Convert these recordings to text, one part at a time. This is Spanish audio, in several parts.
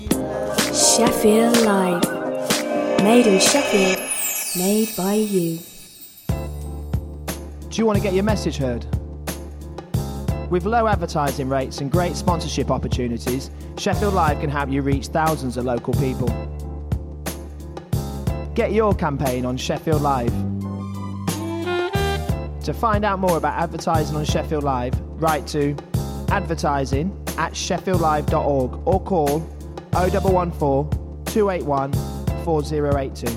Sheffield Live. Made in Sheffield, made by you. Do you want to get your message heard? With low advertising rates and great sponsorship opportunities, Sheffield Live can help you reach thousands of local people. Get your campaign on Sheffield Live. To find out more about advertising on Sheffield Live, write to advertising@sheffieldlive.org or call 0114 281 4082.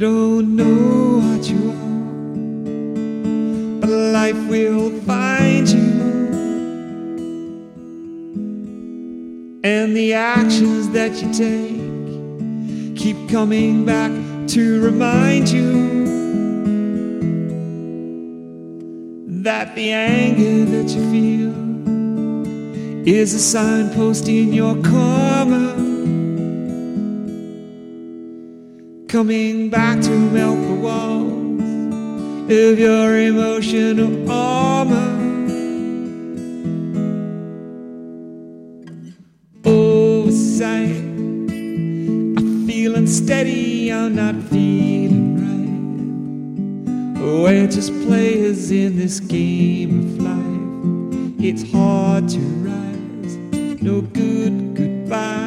don't know what you are, but life will find you. And the actions that you take keep coming back to remind you that the anger that you feel is a signpost in your karma, coming back to melt the walls of your emotional armor. Oversight, I feel unsteady, I'm not feeling right. We're just players in this game of life. It's hard to rise, no good goodbye.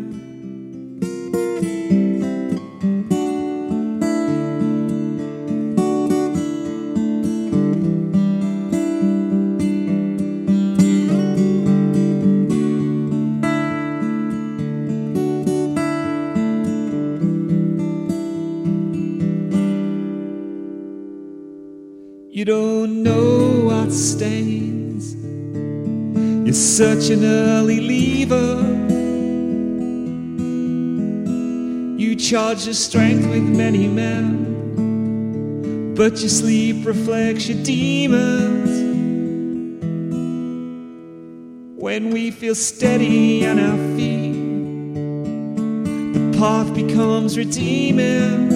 You don't know what stains. You're such an early leaver. You charge your strength with many men, but your sleep reflects your demons. When we feel steady on our feet, the path becomes redeeming.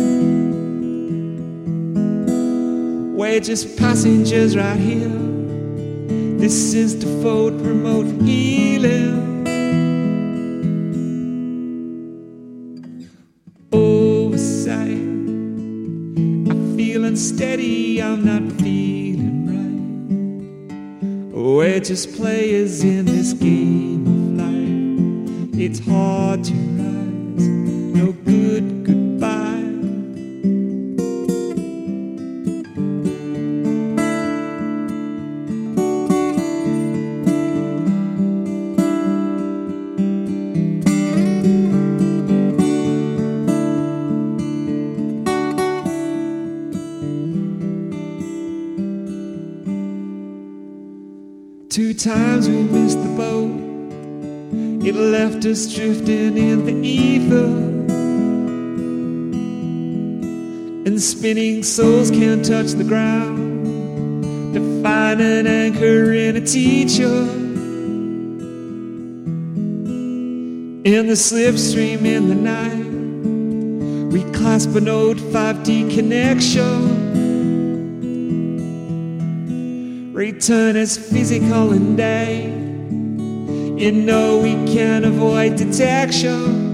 We're just passengers right here. This is default remote healing. Oversight, I feel unsteady, I'm not feeling right. We're just players in this game of life. It's hard to rise, no good goodbye. Two times we missed the boat. It left us drifting in the ether. And spinning souls can't touch the ground to find an anchor in a teacher. In the slipstream in the night, we clasp an old 5D connection. Return as physical and day. You know we can't avoid detection.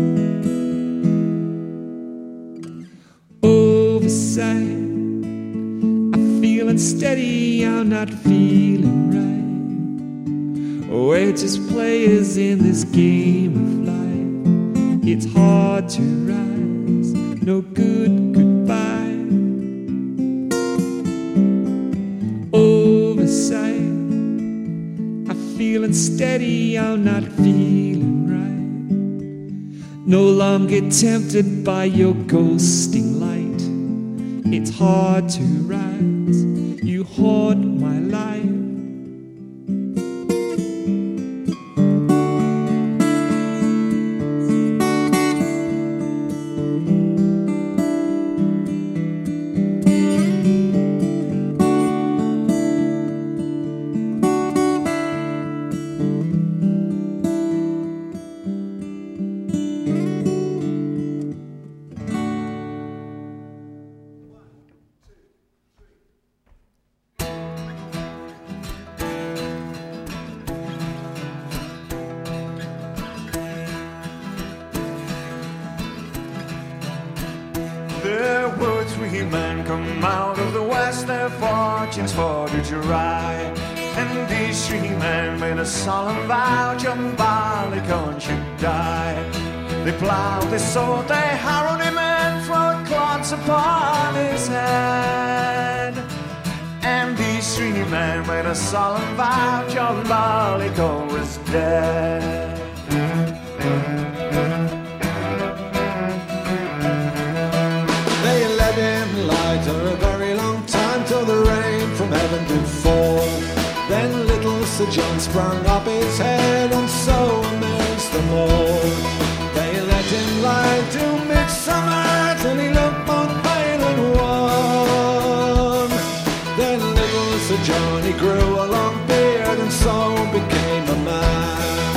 Oversight, I feel unsteady, I'm not feeling right. We're just players in this game of life. It's hard to rise, no good goodbye. Oversight, I feel unsteady, I'm not feeling right. No longer tempted by your ghosting light. It's hard to rise, you haunt my life. The wood-tree men come out of the west, their fortunes for to ride. And these three men made a solemn vow, John Barleycorn should die. They plowed, they sowed, they harrowed him and throwed clods upon his head. And these three men made a solemn vow, John Barleycorn was dead. They Sir John sprung up his head and so amazed them all. They let him lie till midsummer till he looked both pale and wan. Then little Sir John, he grew a long beard and so became a man.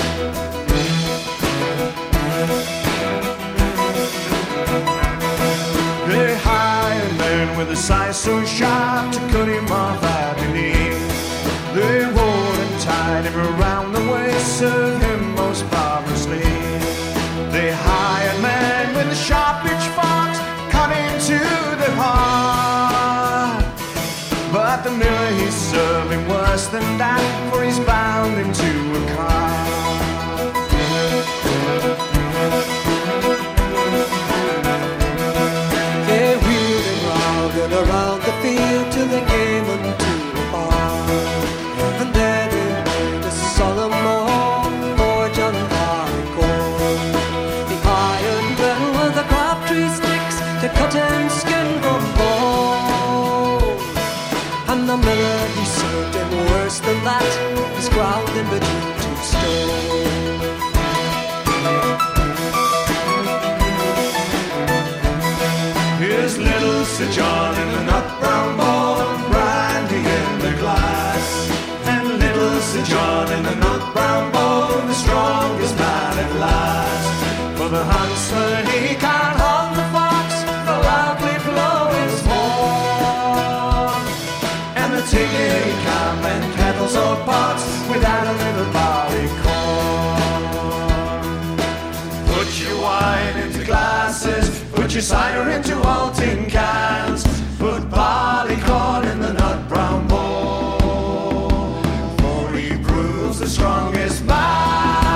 They hired men with a size so sharp to cut him off at the knee. They wore and tied him around the waist, served him most barbarously. They hired men with the sharp pitchforks, cut into the heart. But the miller, he's serving worse than that, for he's bound him to a cart. They wheeled him round and around the field till they came unto a bar. And there they made a solemn oath for John Barleycorn. The hired men with the crabtree sticks to cut and skin from bone. And the miller, he served him worse than that, he's ground him between two stones. Here's little Sir John in the nut brown bowl and brandy in the glass. And little Sir John in the nut brown bowl, the strongest man at last. For the huntsman, he can't harm the fox, the loudly blow his horn. And the tigger, he can't mend kettles or pots without a little barley corn. Put your wine into glasses, put your cider into old tin cans, put barley corn in the nut brown bowl, for he proves the strongest man.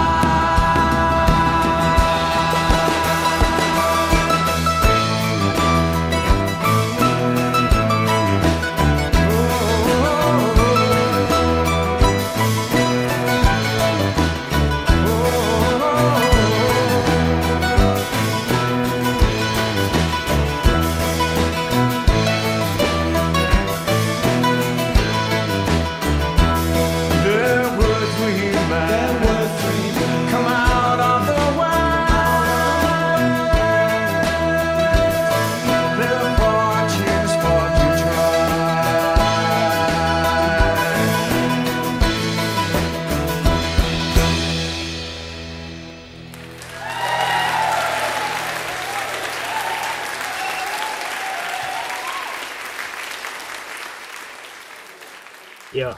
Yeah.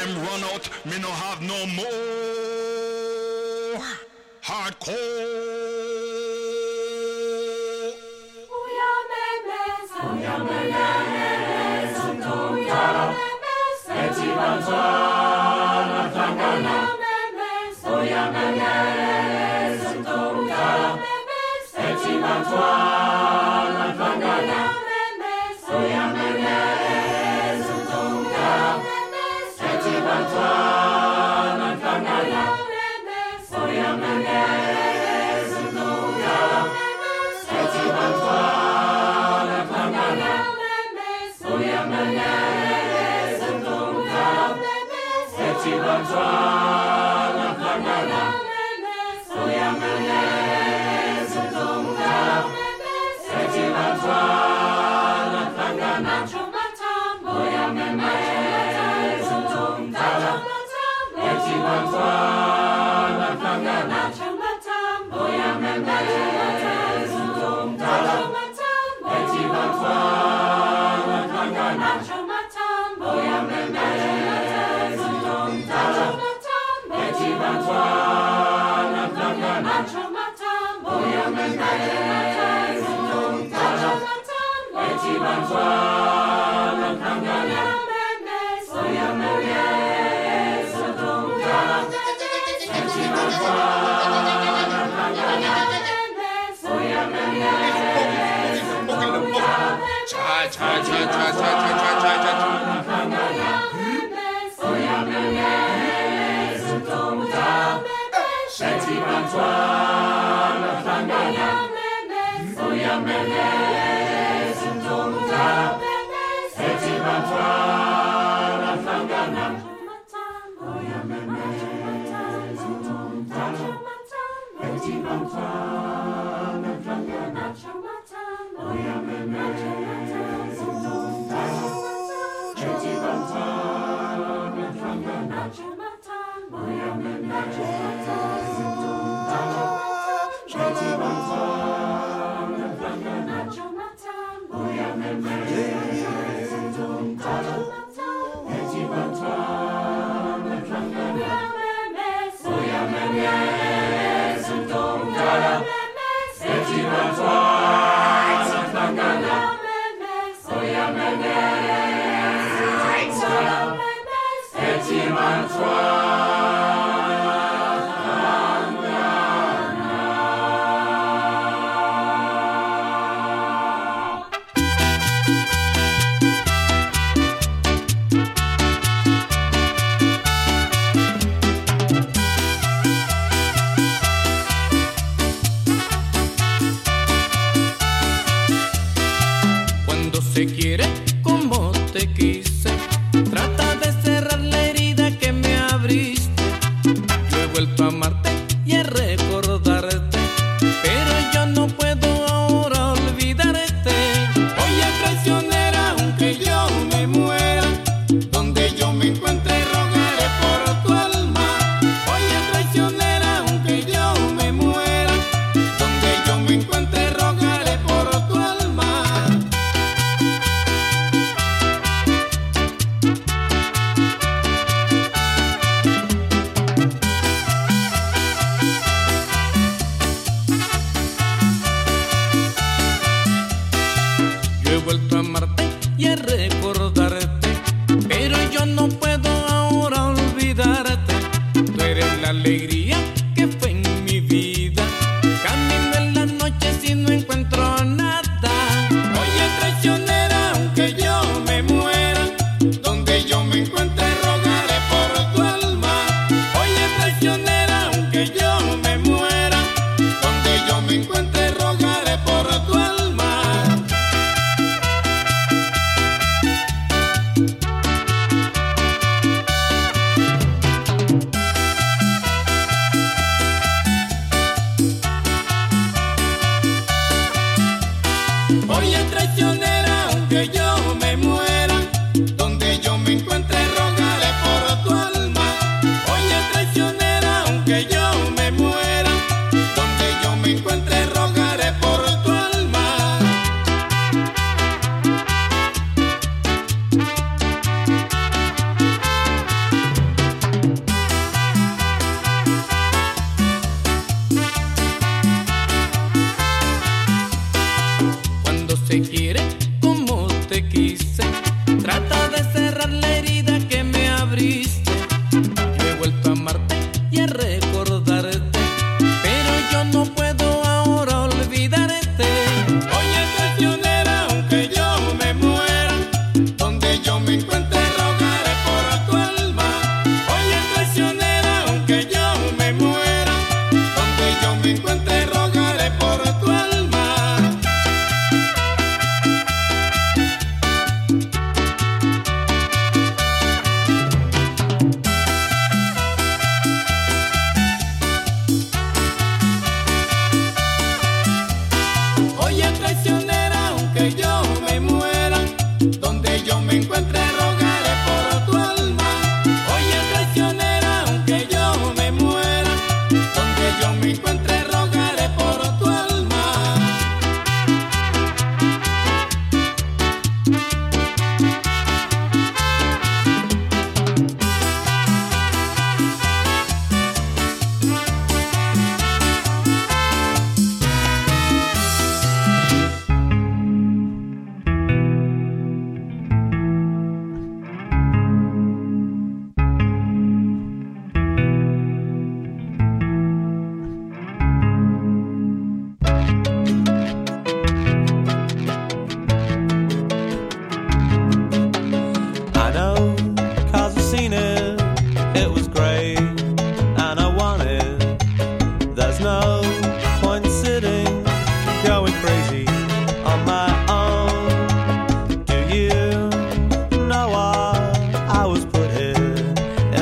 them run out, me no have no more hardcore.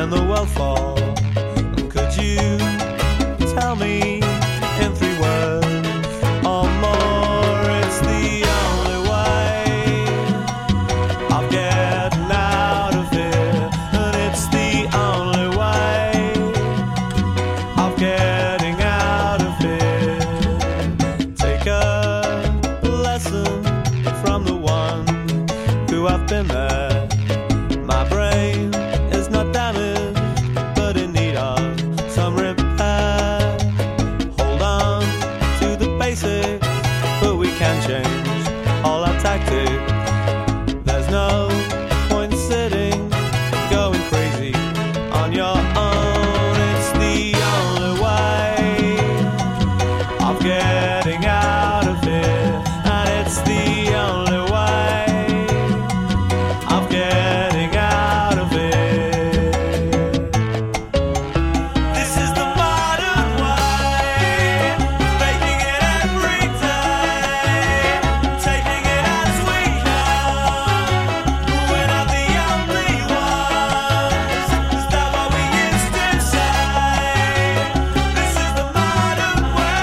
when the world falls. Could you tell me in 3 words or more? It's the only way of getting out of here, and it's the only way of getting out of here. Take a lesson from the one who have been there. My brain is not damaged, but in need of some repair. Hold on to the basics, but we can change all our tactics. There's no point sitting, going crazy on your own. It's the only way of getting out of here, and it's the only way of getting out of here. This is the modern way, making it every day, taking it as we go. We're not the only ones. Is that what we used to say? This is the modern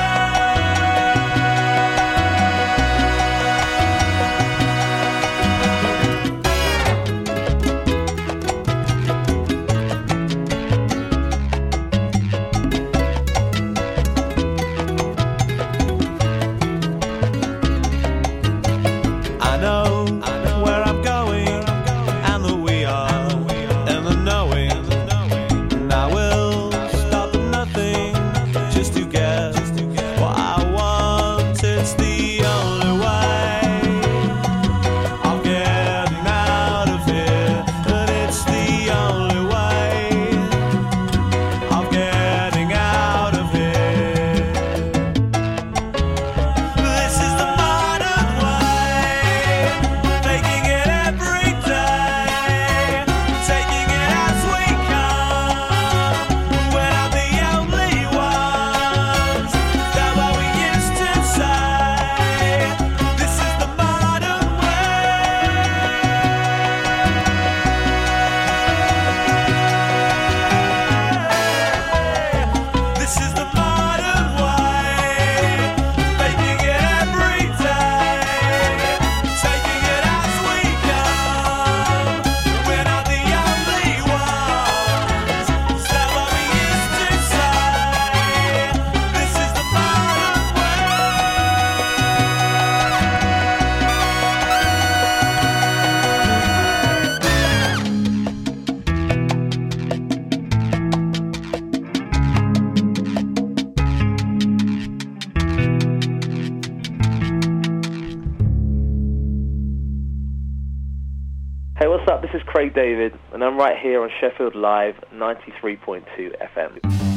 I know where I'm going, and that we are in the knowing. And I will stop at nothing just to get what I want. It's the only way of getting out of here, and it's the only way of getting out of here. This is the modern way, making it every day, taking it as we come. We're not the only ones. That's what we used to say. This is the modern way. This is the modern way, making it every day, taking it as we come. We're not the only ones. Is that what we used to say? This is the modern Hey, what's up? This is Craig David, and I'm right here on Sheffield Live 93.2 FM.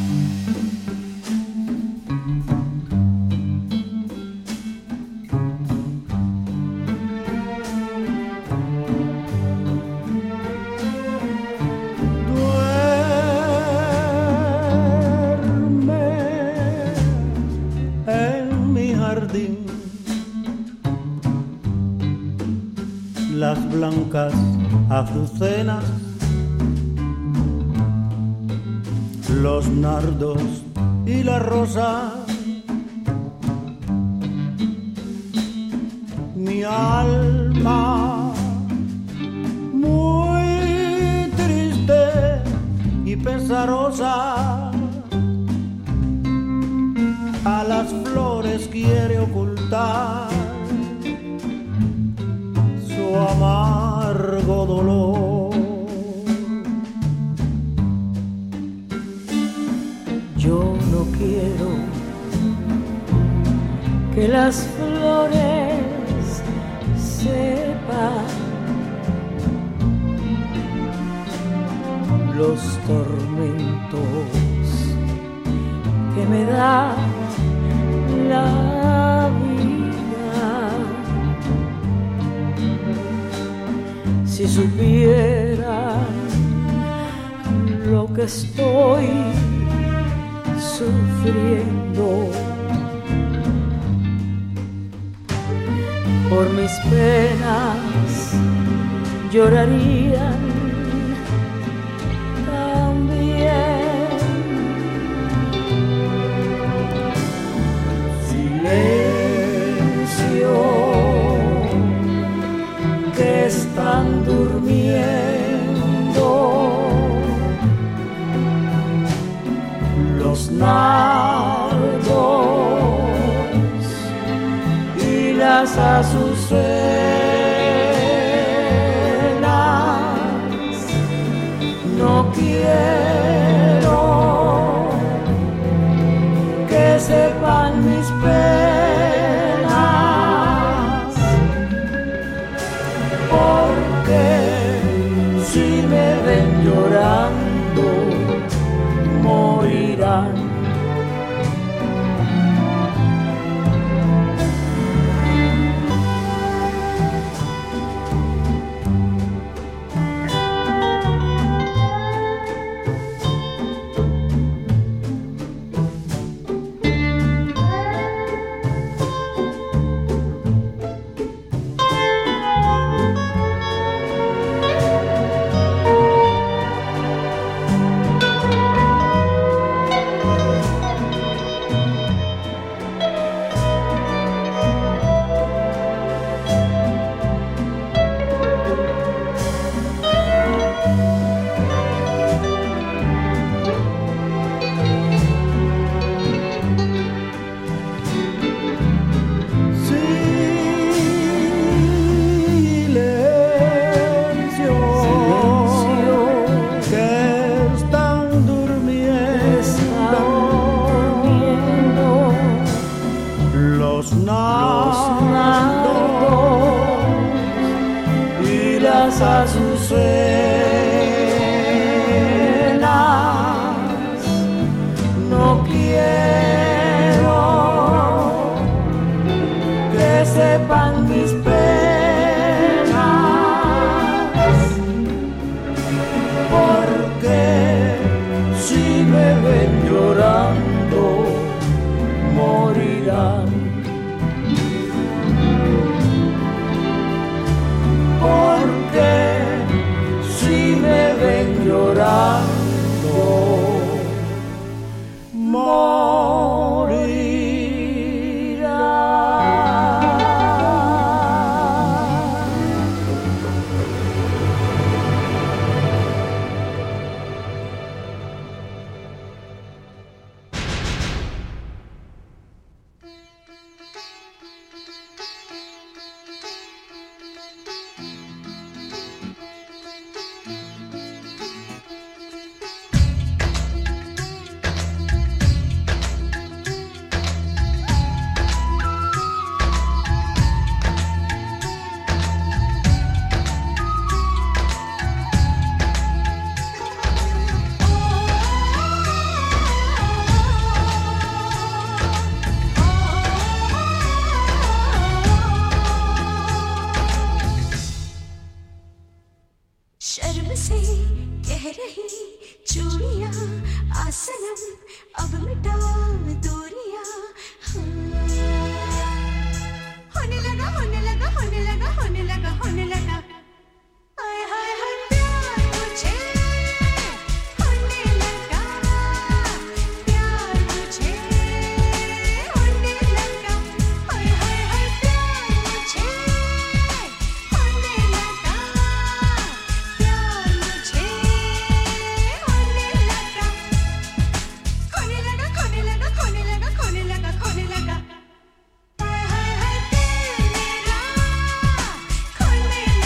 Duerme en mi jardín, las blancas azucenas, los nardos y la rosa. Mi alma muy triste y pesarosa a las flores quiere ocultar su amargo dolor. Yo no quiero que las flores sepan los tormentos que me da la vida. Si supieran lo que estoy sufriendo por mis penas, llorarían nardos y las azucenas. No quiero que sepan mis penas, porque si me ven llorando morirán. Azucenas, no quiero que sepan mis penas, porque si me ven llorando morirán. Porque si me ven llorando, शर्म से कह रही चूड़ियां आसनम अब मिटा दूरियां। होने लगा होने लगा होने लगा होने लगा होने लगा हाय हाय हाय प्यार मुझे होने लगा प्यार मुझे होने लगा हाय हाय हाय प्यार मुझे होने लगा प्यार मुझे होने लगा खोने लगा खोने लगा खोने लगा खोने लगा खोने लगा हाय हाय हाय दिल मेरा खोने लगा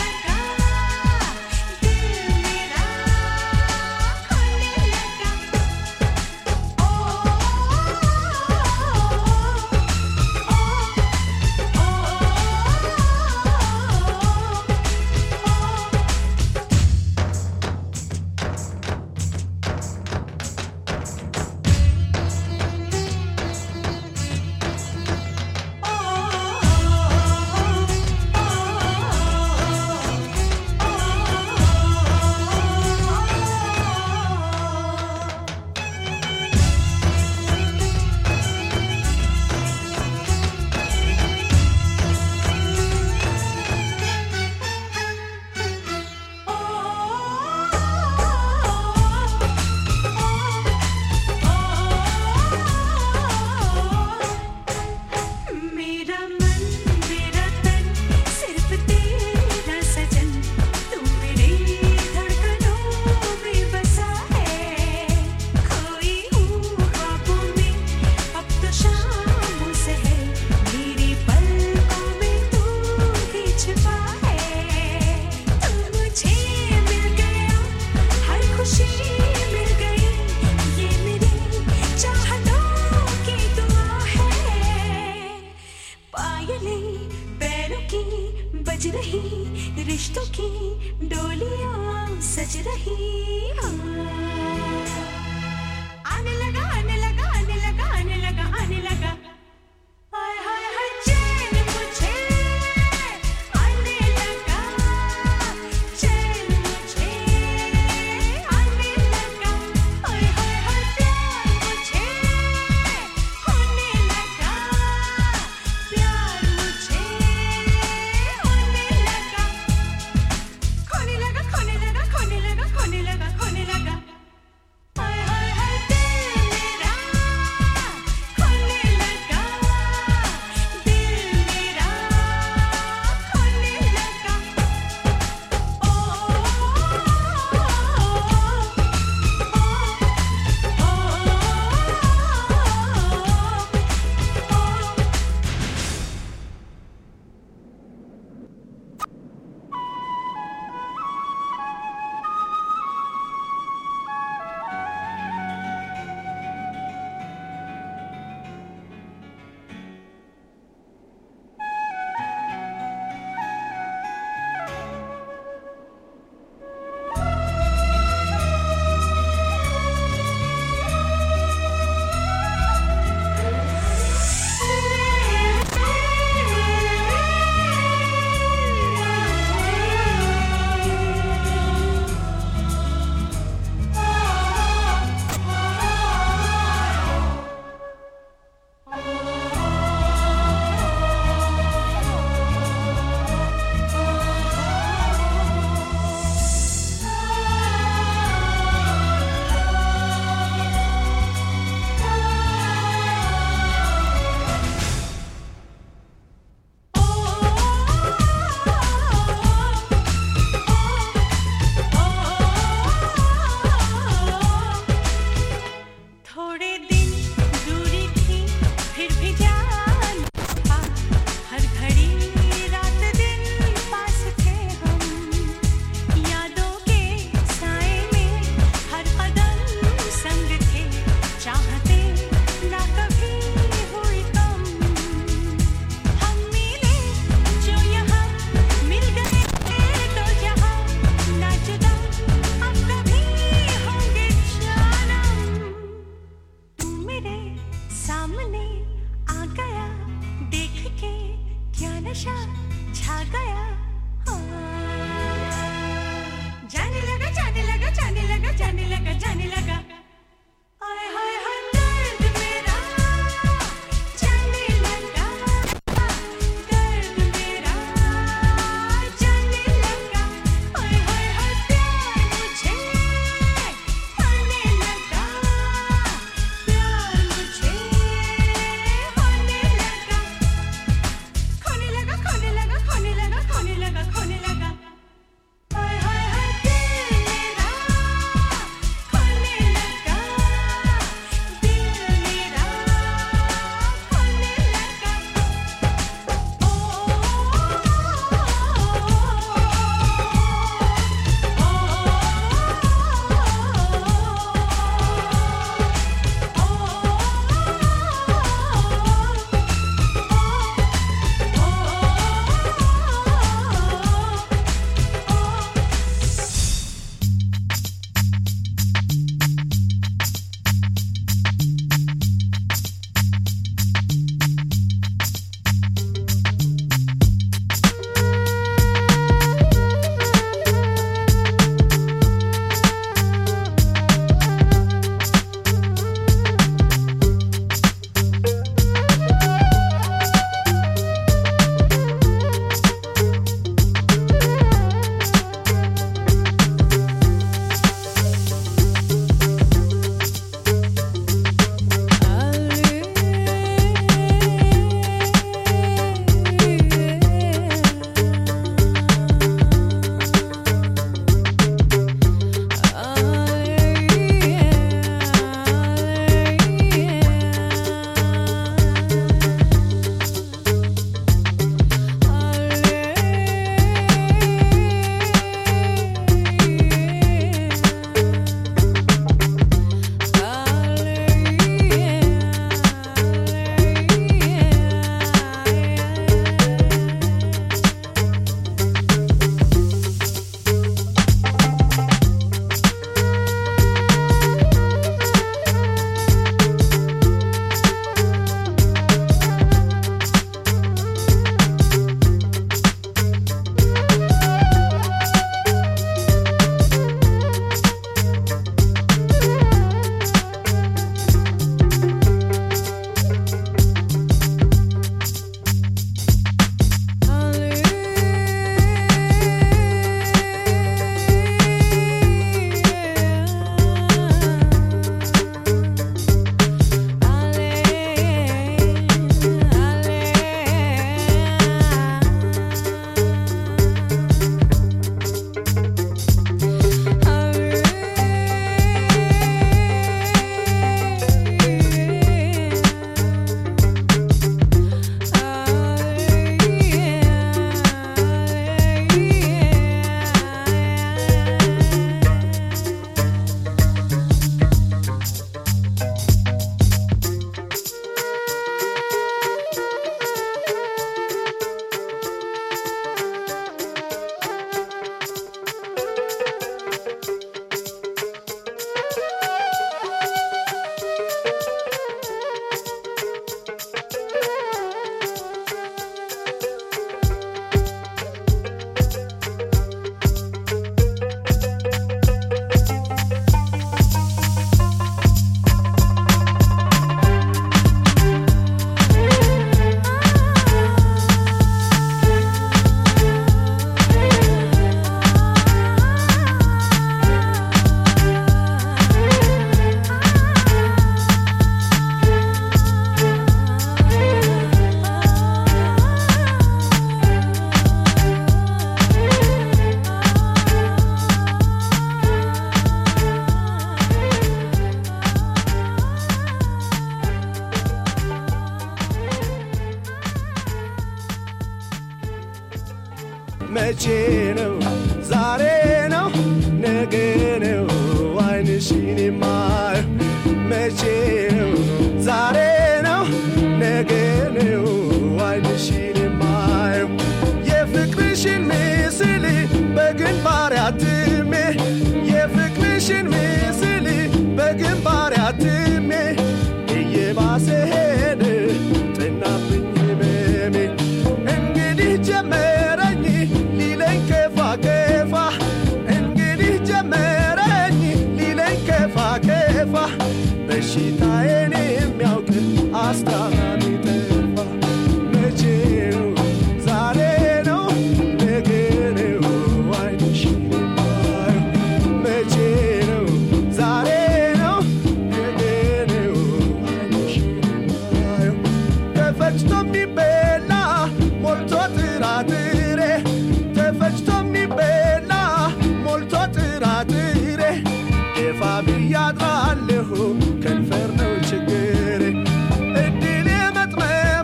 መቼ ነው ዛሬ ነው ነገ ነው አይንሽን የማየው መቼ ነው ዛሬ ነው ነገ ነው አይንሽን የማየው የፍቅርሽን ምስል በግንባር አትሜ የፍቅርሽን ምስል በግንባር አትሜ እየባሰ ሄደ ጥናብኝ ህመሜ እንግዲህ ጀመረኝ ሊለኝ ከፋ ከፋ እንግዲህ ጀመረኝ ሊለኝ ከፋ ከፋ በሽታዬን የሚያውቅ አስታማሚ ጠፋ መቼ ነው ዛሬ ነው ነገ ነው አይንሽን የማየው መቼ ነው ዛሬ ነው ነገ ነው አይንሽን የማየው ተፈጭቶ የሚበላ ሞልቶ ጥራጥሬ ተፈጭቶ የሚበላ ሞልቶ ጥራጥሬ ደፋ ብያድራለሁ ከንፈር ነው ችግሬ እድል የመጥመሙ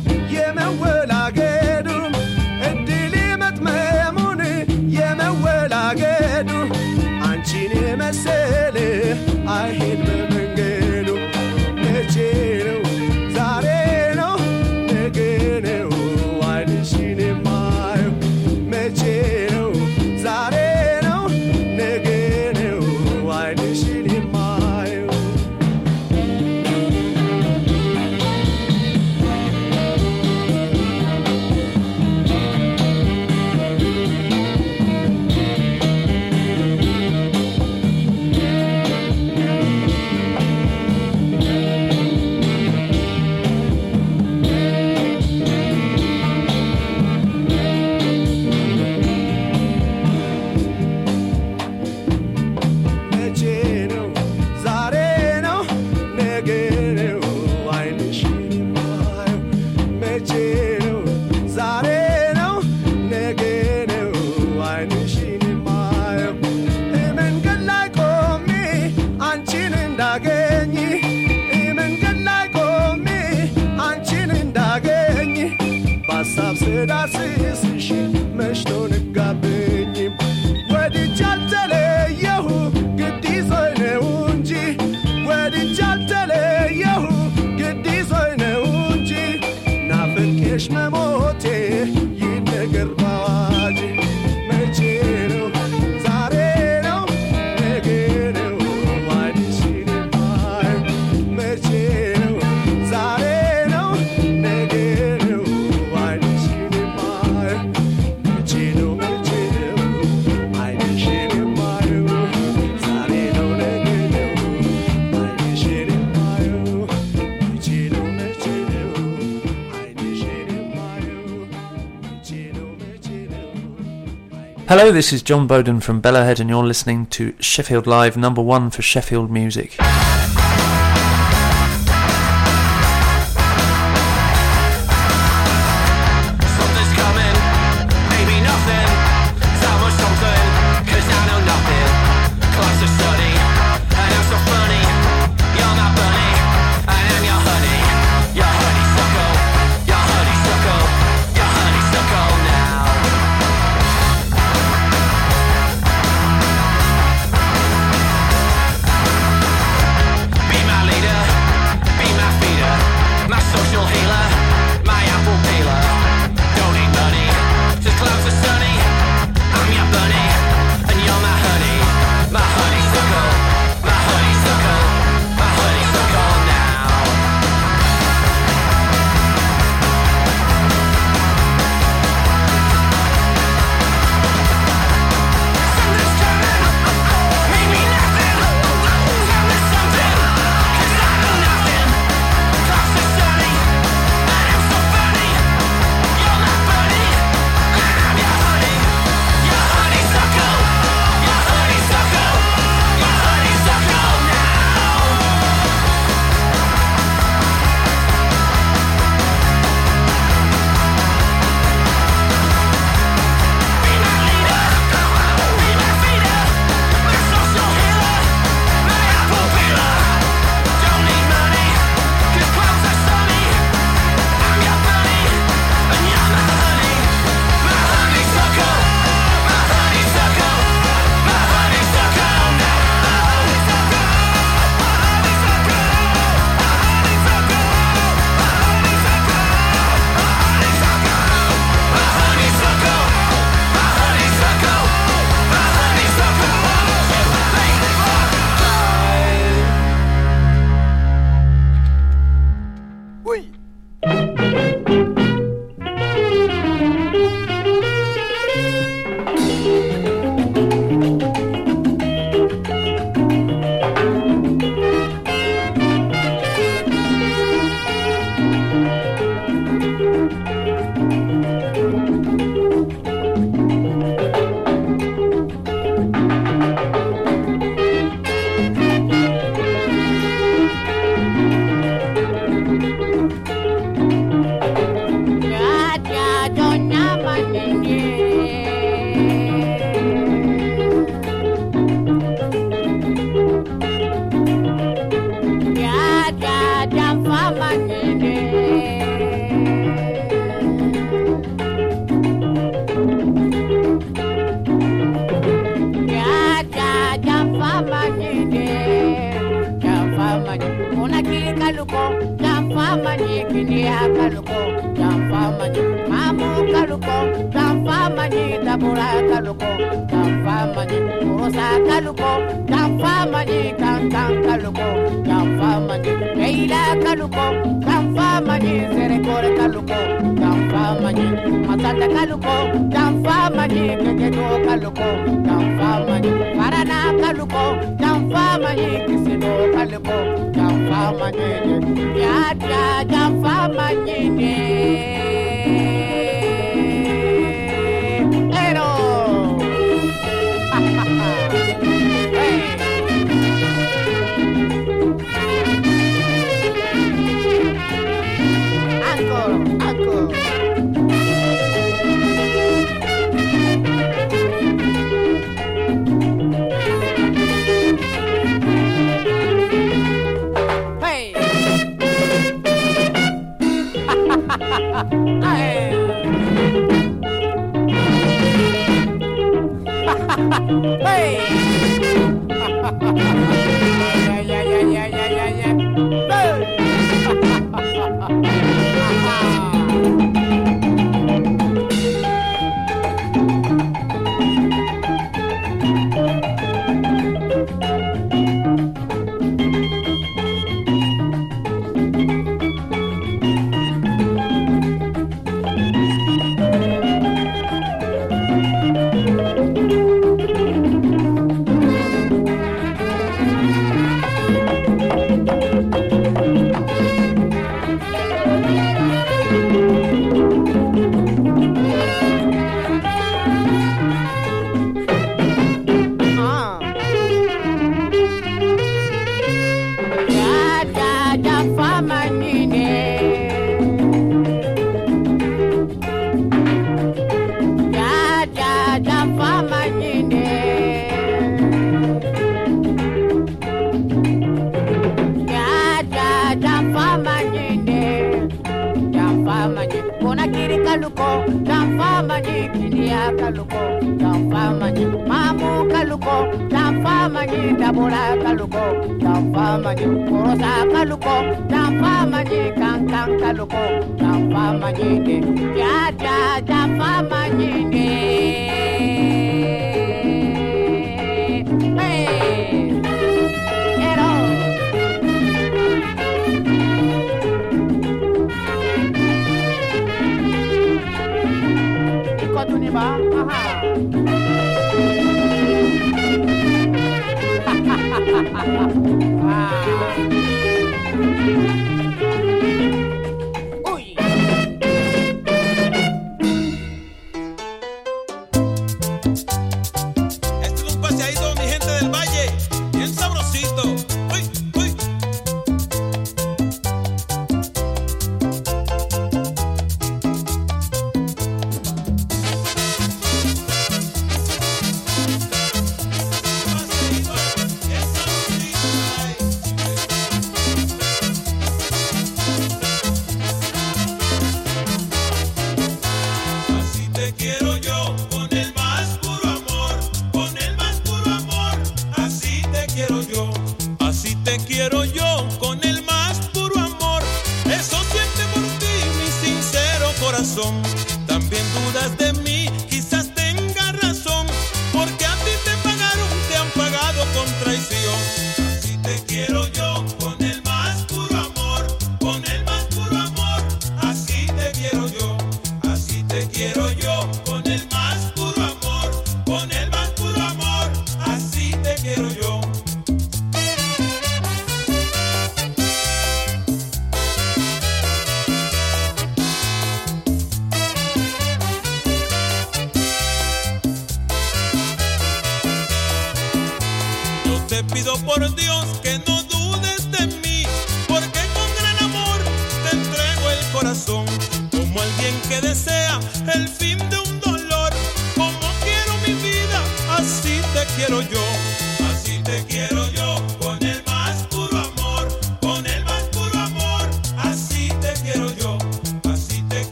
የመወላገዱ እድል የመጥመሙን የመወላገዱ አንቺን የመሰለ አይሄድ በመንገዱ መቼ ነው ዛሬ ነው ነገ ነው አይንሽን የማየው መቼ ነው ዛሬ ነው ነገ ነው አይንሽን የማየው መቼ ነው ዛሬ ነው ነገ ነው አይንሽን የማየው መቼ ነው ዛሬ ነው ነገ ነው አይንሽን የማየው መንገድ ላይ ቆሜ አንቺን እንዳገኝ መንገድ ላይ ቆሜ አንቺን እንዳገኝ በሀሳብ ስዳስስሽ መሽቶ ነጋብኝ ወድጄ አልተለየሁ ግድ ይዞኝ ነው እንጂ ወድጄ አልተለየሁ ግድ ይዞኝ ነው እንጂ ናፍቄሽ መሞቴ ይነገር ባዋጅ መቼ ነው ዛሬ ነው ነገ ነው አይንሽን የማየው መቼ ነው ዛሬ ነው ነገ ነው አይንሽን የማየው መቼ ነው አይንሽን የማየው ዛሬ ነው ነገ ነው አይንሽን የማየው መቼ ነው አይንሽን የማየው መቼ ነው Hello, this is John Bowden from Bellowhead and you're listening to Sheffield Live, #1 for Sheffield music. Something's coming, maybe nothing. So much something, 'cause I know nothing. Class of study, and I'm so funny. You're my bunny, and I'm your honey. Your honeysuckle, your honeysuckle, your honeysuckle now.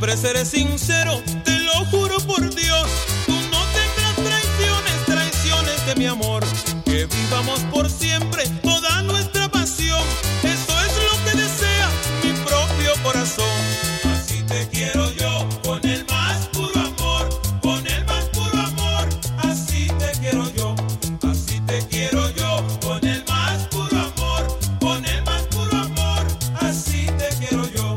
siempre seré sincero, te lo juro por Dios. Tú no tendrás traiciones de mi amor. Que vivamos por siempre toda nuestra pasión. Eso es lo que desea mi propio corazón. Así te quiero yo, con el más puro amor, con el más puro amor. Así te quiero yo, así te quiero yo, con el más puro amor, con el más puro amor. Así te quiero yo.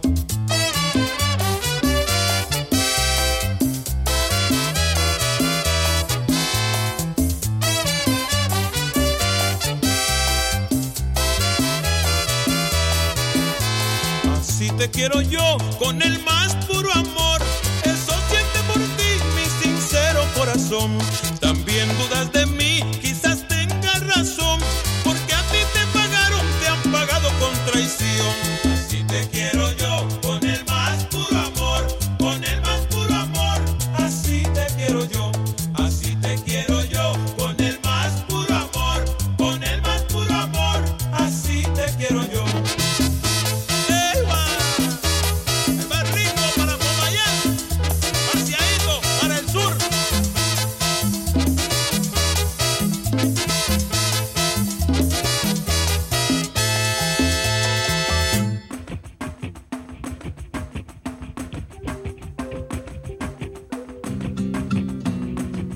Así te quiero yo, con el más puro amor. Eso siente por ti mi sincero corazón. También dudas